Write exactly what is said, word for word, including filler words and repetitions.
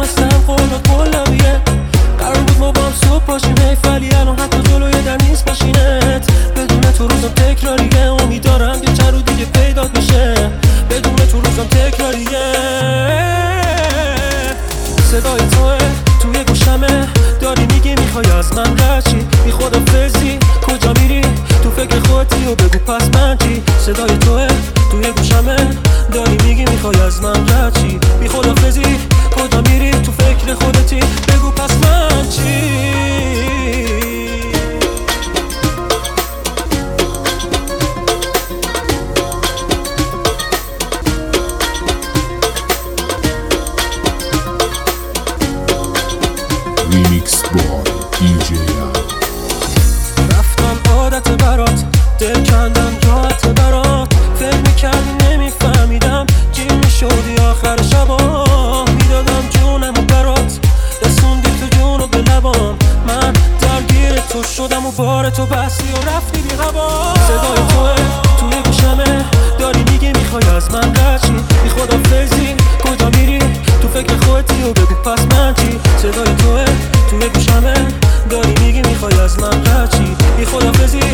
هستم قولات مولویه. قرار بود ما با هم صبح باشیم حیفلی الان حتی جلوی در نیست ماشینت. بدون تو روزم تکراریه، امیدارم یه چند رو دیگه پیدات میشه. بدون تو روزم تکراریه. صدای توه توی گوشمه، داری میگی میخوای از من رچی. بی خدافظی کجا میری؟ تو فکر خودتی و بگو پس من چی؟ صدای توه توی گوشمه، داری میگی میخوای از من رچی. بی خدافظی کجا میری؟ تو فکر خودتی بگو پس من چی؟ ریمیکس بای دی جی رفتم عادت برات، دل کندم راحت برات. فکر میکردی نمیفهمیدم چی میشدی آخر شبا. میدادم جونمو برات، رسوندی تو جونو به لبام. من درگیر تو شدم و بار تو بستی و رفتی بی هوا. صدای توه توی گوشمه، داری میگی میخوای از من رچی. بی خدافظی کجا میری؟ تو فکر خودتی و بگو پس من چی؟ صدای توه توی گوشمه، داری میگی میخوای از من رچی. بی خدافظی